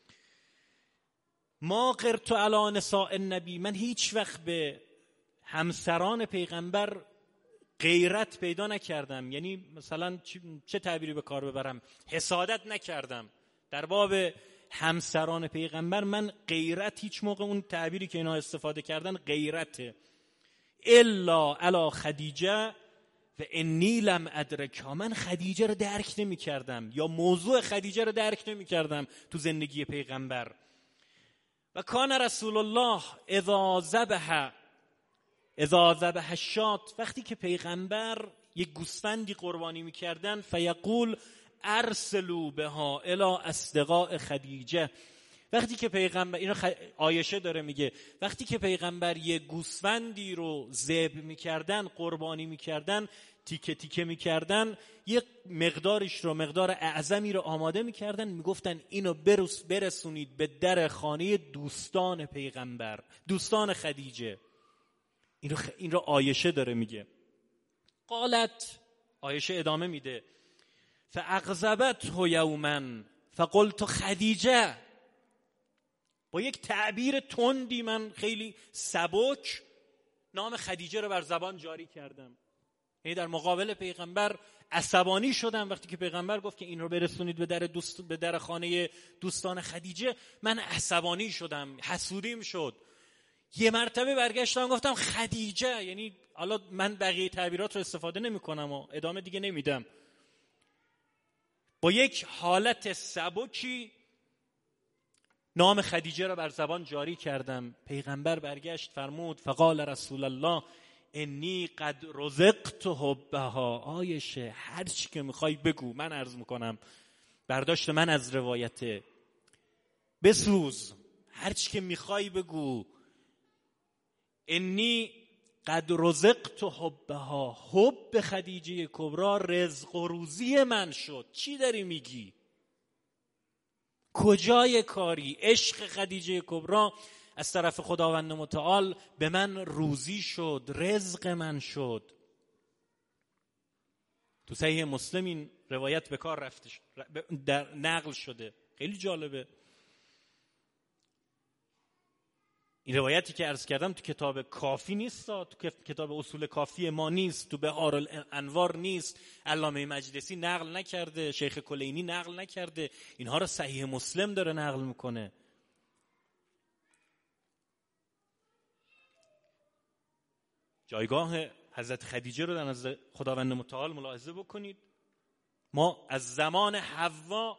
ما قرت علی نساء النبی، من هیچ وقت به همسران پیغمبر غیرت پیدا نکردم، یعنی مثلا چه تعبیری به کار ببرم، حسادت نکردم در باب همسران پیغمبر. من غیرت، هیچ موقع اون تعبیری که اینا استفاده کردن غیرته، الا علی خدیجه و انی لم ادرکها، من خدیجه رو درک نمی کردم یا موضوع خدیجه رو درک نمی کردم تو زندگی پیغمبر. و کان رسول الله اذا ذبح اذا ذبح الشات، وقتی که پیغمبر یک گوسفندی قربانی میکردن، فیقول ارسلوا بها الی اصدقاء خدیجه، وقتی که پیغمبر، اینو خ... عایشه داره میگه، وقتی که پیغمبر یک گوسفندی رو ذبح میکردن، قربانی میکردن، تیکه تیکه میکردن، یک مقدارش رو، مقدار اعظمی رو آماده میکردن، میگفتن اینو برس برسونید به در خانه دوستان پیغمبر، دوستان خدیجه. این رو, خ... این رو عایشه داره میگه. قالت، عایشه ادامه میده، فاغضبته یوما فقلت خدیجه، با یک تعبیر تندی من خیلی سبک نام خدیجه رو بر زبان جاری کردم. یعنی در مقابل پیغمبر عصبانی شدم وقتی که پیغمبر گفت که این رو برسونید به در دوست به در خانه دوستان خدیجه. من عصبانی شدم، حسودیم شد. یه مرتبه برگشتم گفتم خدیجه، یعنی حالا من بقیه تعبیرات رو استفاده نمی کنم و ادامه دیگه نمیدم. با یک حالت سبکی نام خدیجه را بر زبان جاری کردم. پیغمبر برگشت فرمود فقال رسول الله انی قد رزقت حبها. عایشه هر چی که میخوای بگو، من عرض میکنم برداشت من از روایته، بسوز هر چی که میخوای بگو. انی قد رزقت حبها، حب خدیجه کبرا رزق و روزی من شد. چی داری میگی؟ کجای کاری؟ عشق خدیجه کبرا از طرف خداوند متعال به من روزی شد، رزق من شد. تو صحیح مسلم این روایت به کار رفته در نقل شده، خیلی جالبه. این روایتی که عرض کردم تو کتاب کافی نیست، تو کتاب اصول کافی ما نیست، تو بهار الانوار نیست، علامه مجلسی نقل نکرده، شیخ کلینی نقل نکرده، اینها رو صحیح مسلم داره نقل میکنه. جایگاه حضرت خدیجه رو در نزد خداوند متعال ملاحظه بکنید. ما از زمان حوا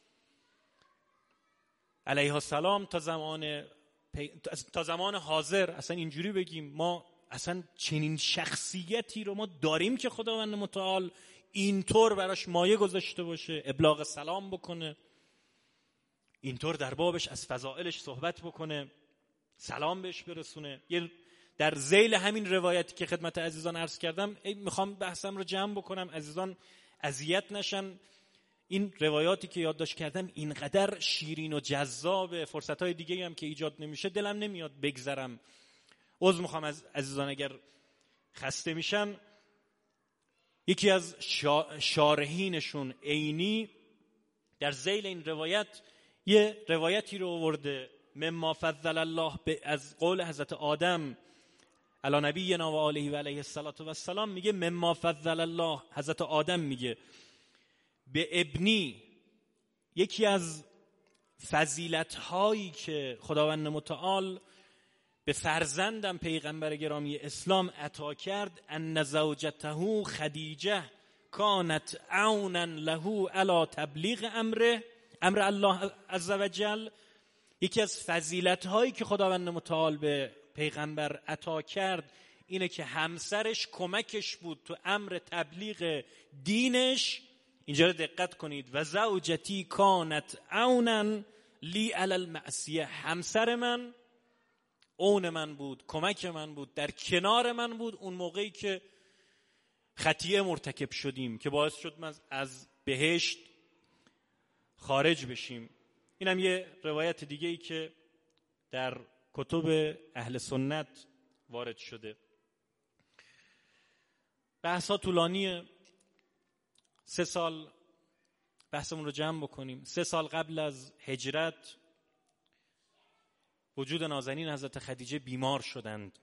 علیها السلام تا زمان تا زمان حاضر، اصلا اینجوری بگیم ما اصلا چنین شخصیتی رو ما داریم که خداوند متعال اینطور براش مایه گذاشته باشه، ابلاغ سلام بکنه، اینطور در بابش از فضائلش صحبت بکنه، سلام بهش برسونه. یه در ذیل همین روایتی که خدمت عزیزان عرض کردم، میخوام بحثم رو جمع بکنم، عزیزان اذیت نشن. این روایاتی که یادداشت کردم اینقدر شیرین و جذاب، فرصتهای دیگه هم که ایجاد نمیشه دلم نمیاد بگذرم. عذر میخوام از عزیزان اگر خسته میشن. یکی از شارحینشون عینی در ذیل این روایت یه روایتی رو آورده، مما فضل الله از قول حضرت آدم علی نبینا و آله و علیه السلام، میگه مما فضل الله، حضرت آدم میگه به ابنی، یکی از فضیلت هایی که خداوند متعال به فرزندم پیغمبر گرامی اسلام عطا کرد، ان زوجته خدیجه کانت عونا له علی تبلیغ امره امر الله عزوجل. یکی از فضیلت هایی که خداوند متعال به پیغمبر عطا کرد اینه که همسرش کمکش بود تو امر تبلیغ دینش. اینجا رو دقت کنید، و زوجتی کانت عونا لی علی المعصیه، همسر من اون من بود، کمک من بود، در کنار من بود اون موقعی که خطیه مرتکب شدیم که باعث شد من از بهشت خارج بشیم. اینم یه روایت دیگه ای که در کتب اهل سنت وارد شده. بحثا طولانیه، سه سال بحثمون رو جمع بکنیم. سه سال قبل از هجرت وجود نازنین حضرت خدیجه بیمار شدند.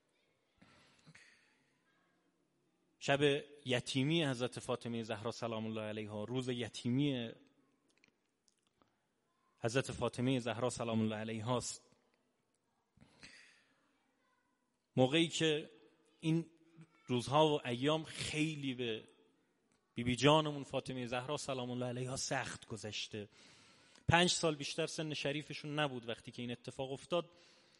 شب یتیمی حضرت فاطمه زهرا سلام الله علیها، روز یتیمی حضرت فاطمه زهرا سلام الله علیها است. موقعی که این روزها و ایام خیلی به بی بی جانمون فاطمه زهرا سلام الله علیها سخت گذشته. پنج سال بیشتر سن شریفشون نبود وقتی که این اتفاق افتاد.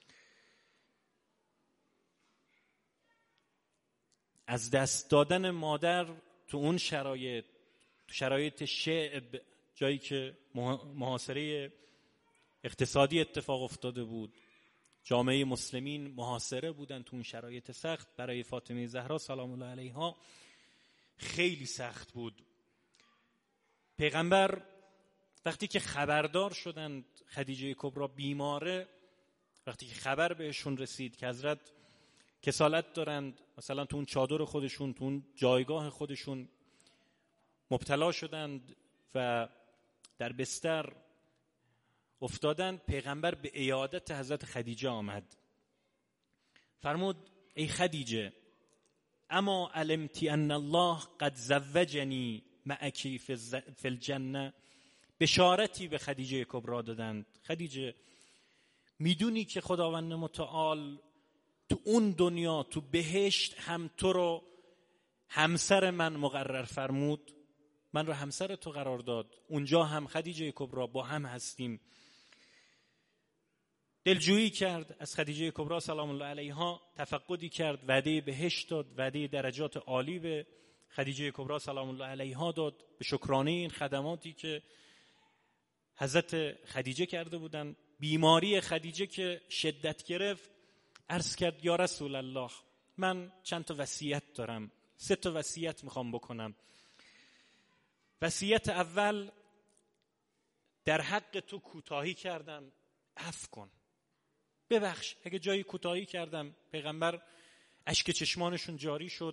از دست دادن مادر تو اون شرایط، تو شرایط شعب، جایی که محاصره اقتصادی اتفاق افتاده بود، جامعه مسلمین محاصره بودن، تو اون شرایط سخت برای فاطمه زهرا سلام الله علیها خیلی سخت بود. پیغمبر وقتی که خبردار شدند خدیجه کبرا بیماره، وقتی که خبر بهشون رسید که حضرت کسالت دارند، مثلا تو اون چادر خودشون، تو اون جایگاه خودشون مبتلا شدند و در بستر افتادند، پیغمبر به عیادت حضرت خدیجه آمد. فرمود ای خدیجه، اما علمتی ان الله قد زوجنی معکی فی الجنه. بشارتی به خدیجه کبرا دادند: خدیجه، میدونی که خداوند متعال تو اون دنیا، تو بهشت، هم تو رو همسر من مقرر فرمود، من رو همسر تو قرار داد. اونجا هم خدیجه کبرا با هم هستیم. دلجویی کرد از خدیجه کبرا سلام الله علیها، تفقدی کرد، وعده بهشت داد، وعده درجات عالی به خدیجه کبرا سلام الله علیها داد، به شکرانه این خدماتی که حضرت خدیجه کرده بودن. بیماری خدیجه که شدت گرفت، عرض کرد یا رسول الله، من چند تا وصیت دارم، سه تا وصیت میخوام بکنم. وصیت اول، در حق تو کوتاهی کردم، عفو کن، ببخش اگه جایی کوتاهی کردم. پیغمبر اشک چشمانشون جاری شد،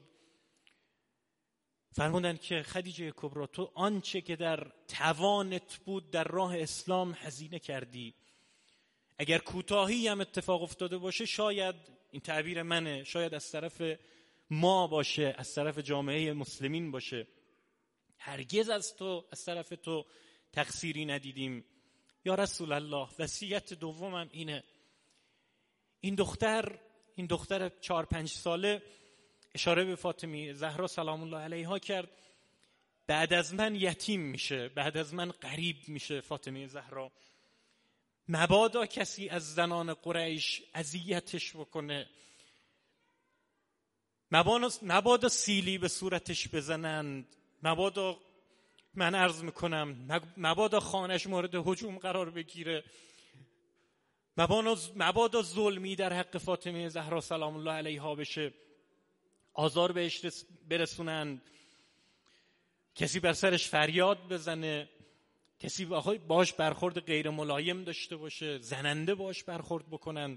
فرمودند که خدیجه کبرا، تو آنچه که در توانت بود در راه اسلام هزینه کردی. اگر کوتاهی هم اتفاق افتاده باشه، شاید، این تعبیر منه، شاید از طرف ما باشه، از طرف جامعه مسلمین باشه، هرگز از تو، از طرف تو تقصیری ندیدیم. یا رسول الله، وصیت دومم اینه، این دختر این دختر چهار پنج ساله، اشاره به فاطمه زهرا سلام الله علیها کرد، بعد از من یتیم میشه، بعد از من غریب میشه فاطمه زهرا. مبادا کسی از زنان قریش اذیتش بکنه، مبادا, مبادا سیلی به صورتش بزنند، مبادا، من عرض میکنم، مبادا خانش مورد هجوم قرار بگیره، مبادا, مبادا ظلمی در حق فاطمه زهرا سلام الله علیها بشه، آزار بهش برسونند، کسی بر سرش فریاد بزنه، کسی باش برخورد غیر ملایم داشته باشه، زننده باش برخورد بکنن.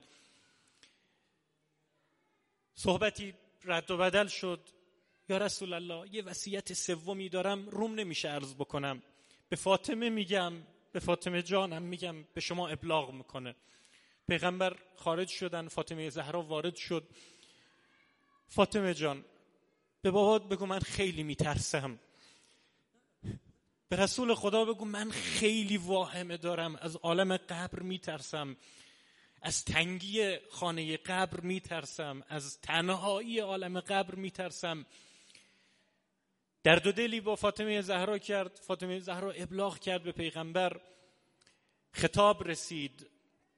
صحبتی رد و بدل شد. یا رسول الله، یه وصیت سومی دارم، روم نمیشه عرض بکنم، به فاطمه میگم، به فاطمه جانم میگم، به شما ابلاغ میکنه. پیغمبر خارج شدن، فاطمه زهرا وارد شد. فاطمه جان، به بابات بگو من خیلی میترسم، به رسول خدا بگو من خیلی واهمه دارم، از عالم قبر میترسم، از تنگی خانه قبر میترسم، از تنهایی عالم قبر میترسم. درد و دلی با فاطمه زهرا کرد. فاطمه زهرا ابلاغ کرد به پیغمبر. خطاب رسید،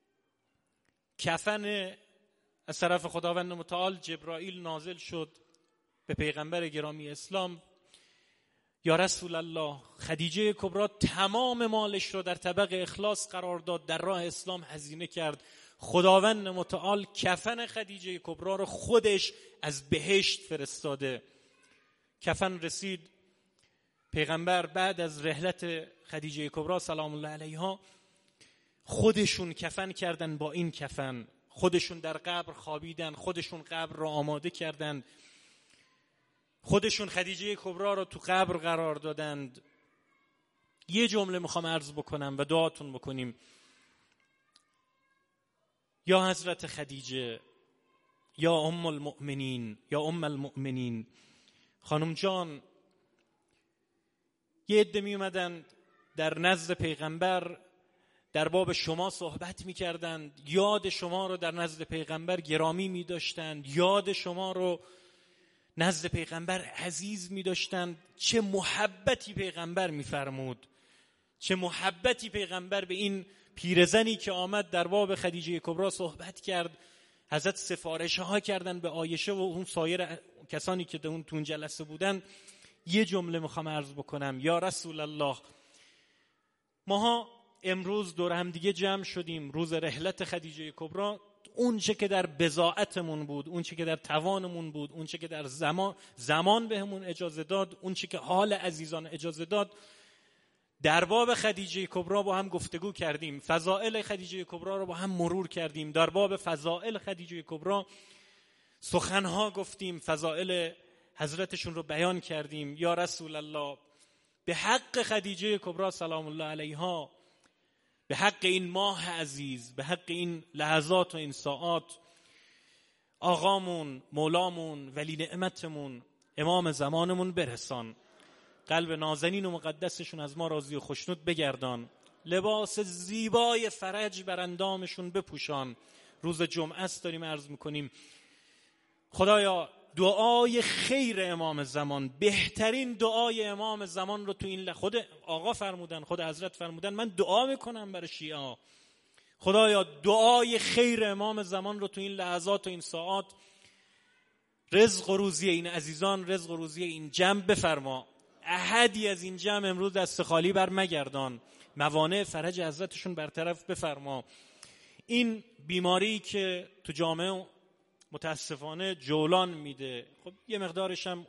کفن از طرف خداوند متعال جبرائیل نازل شد به پیغمبر گرامی اسلام. یا رسول الله، خدیجه کبرا تمام مالش رو در طبق اخلاص قرار داد، در راه اسلام هزینه کرد. خداوند متعال کفن خدیجه کبرا رو خودش از بهشت فرستاده. کفن رسید. پیغمبر بعد از رحلت خدیجه کبرا سلام الله علیها، خودشون کفن کردن با این کفن، خودشون در قبر خوابیدن، خودشون قبر را آماده کردند، خودشون خدیجه کبرا را تو قبر قرار دادند. یه جمله میخوام عرض بکنم و دعاتون بکنیم. یا حضرت خدیجه، یا ام المؤمنین، یا ام المؤمنین، خانم جان، یه عده می اومدن در نزد پیغمبر در باب شما صحبت می کردند، یاد شما رو در نزد پیغمبر گرامی می داشتند، یاد شما رو نزد پیغمبر عزیز می داشتند. چه محبتی پیغمبر می فرمود، چه محبتی پیغمبر به این پیرزنی که آمد در باب خدیجه کبرا صحبت کرد. حضرت سفارش ها کردن به عایشه و اون سایر کسانی که در اون تون جلسه بودن. یه جمله میخوام عرض بکنم. یا رسول الله، ماها امروز دور هم دیگه جمع شدیم روز رحلت خدیجه کبرا. اون چه که در بضاعتمون بود، اون چه که در توانمون بود، اون چه که در زمان زمان بهمون اجازه داد، اون چه که حال عزیزان اجازه داد، در باب خدیجه کبرا با هم گفتگو کردیم، فضائل خدیجه کبرا رو با هم مرور کردیم، در باب فضائل خدیجه کبرا سخنها گفتیم، فضائل حضرتشون رو بیان کردیم. یا رسول الله، به حق خدیجه کبرا سلام الله علیها، به حق این ماه عزیز، به حق این لحظات و این ساعات، آقامون، مولامون، ولی نعمتمون، امام زمانمون برسان. قلب نازنین و مقدسشون از ما راضی و خوشنود بگردان. لباس زیبای فرج بر اندامشون بپوشان. روز جمعه است داریم عرض میکنیم. خدایا دعای خیر امام زمان، بهترین دعای امام زمان رو تو این ل... خود آقا فرمودن، خود حضرت فرمودن من دعا میکنم برای شیعه. خدایا دعای خیر امام زمان رو تو این لحظات و این ساعات، رزق و روزی این عزیزان، رزق و روزی این جمع بفرما. احدی از این جمع امروز دست خالی بر مگردان. موانع فرج حضرتشون برطرف بفرما. این بیماری که تو جامعه متاسفانه جولان میده، خب یه مقدارش هم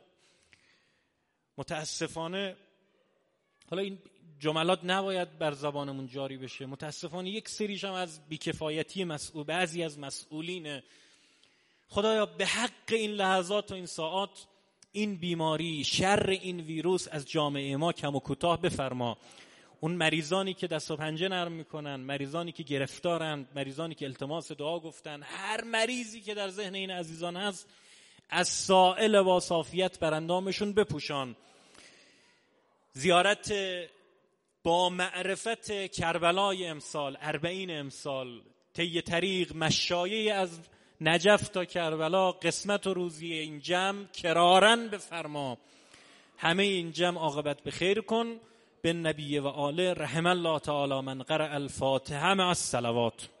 متاسفانه، حالا این جملات نباید بر زبانمون جاری بشه، متاسفانه یک سریش هم از بیکفایتی مسئول، بعضی از مسئولین. خدایا به حق این لحظات و این ساعات این بیماری، شر این ویروس از جامعه ما کم و کوتاه بفرما. اون مریضانی که دست و پنجه نرم میکنن، مریضانی که گرفتارند، مریضانی که التماس دعا گفتن، هر مریضی که در ذهن این عزیزان هست، از سائل با صافیت بر اندامشون بپوشان. زیارت با معرفت کربلای امسال، اربعین امسال، طی طریق مشایعی از نجف تا کربلا، قسمت و روزی این جمع کرارن بفرما. همه این جمع عاقبت به خیر کن. به نبی و آله رحم الله تعالی من قرأ الفاتحه مع الصلوات.